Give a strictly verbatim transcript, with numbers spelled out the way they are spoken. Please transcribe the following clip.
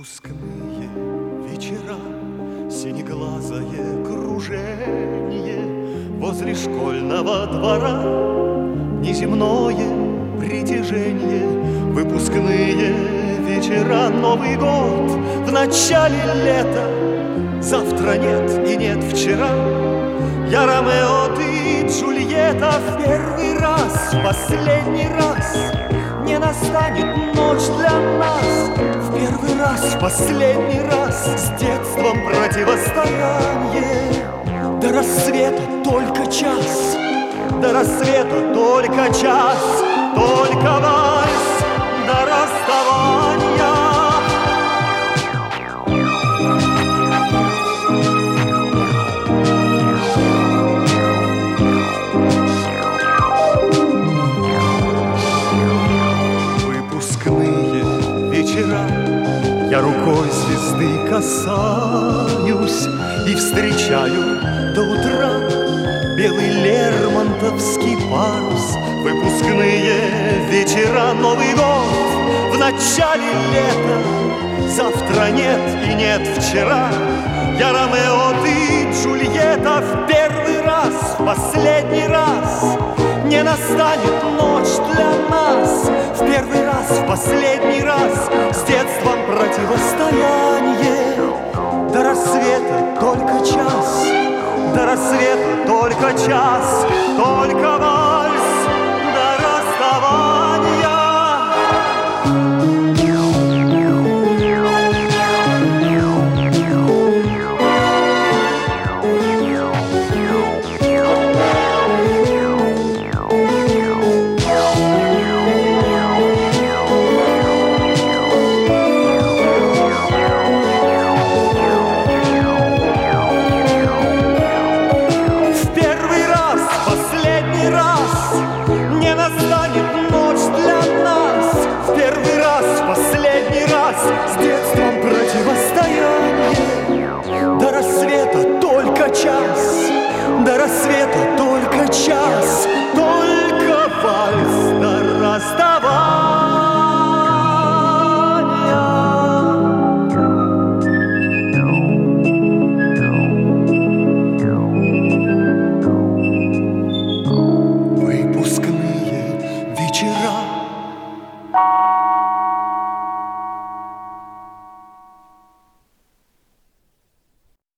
Выпускные вечера, синеглазое кружение возле школьного двора, неземное притяжение. Выпускные вечера, Новый год в начале лета, завтра нет и нет вчера. Я Ромео, ты Джульетта, в первый раз, в последний раз не настанет ночь для нас. В первый раз, в последний раз с детством противостояние. До рассвета только час, до рассвета только час, только вальс до расставания. Я рукой звезды касаюсь и встречаю до утра белый лермонтовский парус. Выпускные вечера, Новый год в начале лета, завтра нет и нет вчера. Я Ромео, ты Джульетта, в первый раз, в последний раз не настанет ночь для нас. В первый раз, в последний раз с детством противостояние. До рассвета только час, до рассвета только час, только вальс до расставания. С детством противостояние. До рассвета только час, до рассвета только час,